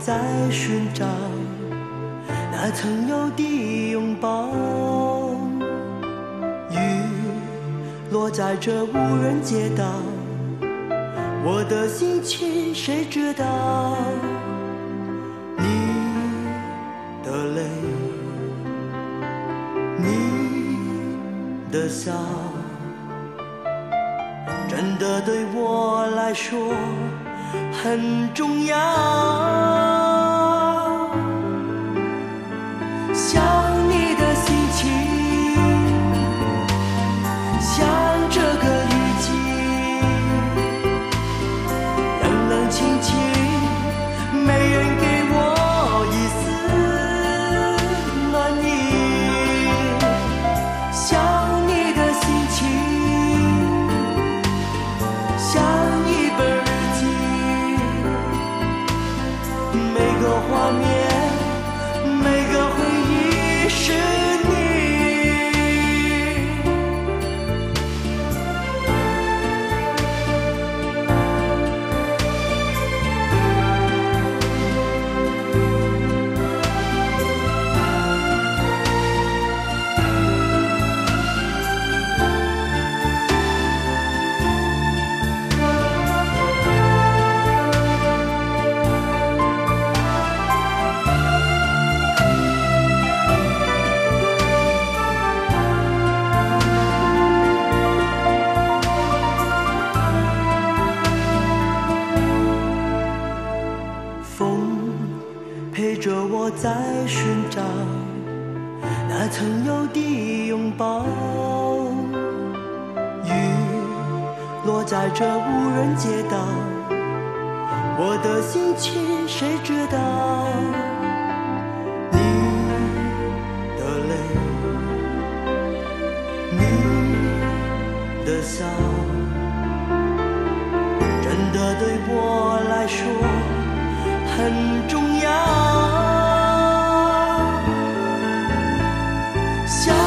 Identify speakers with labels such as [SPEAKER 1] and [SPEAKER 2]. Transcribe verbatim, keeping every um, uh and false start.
[SPEAKER 1] 在寻找那曾有的拥抱。雨落在这无人街道，我的心情谁知道？你的泪，你的笑，真的对我来说很重要。想你的心情，像这个雨季，冷冷清清，没人给我一丝暖意。想你的心情，像一本日记，每个画面，每个回忆是你。陪着我在寻找那曾有的拥抱。雨落在这无人街道，我的心情谁知道？你的泪，你的笑，真的对我来说很重要。想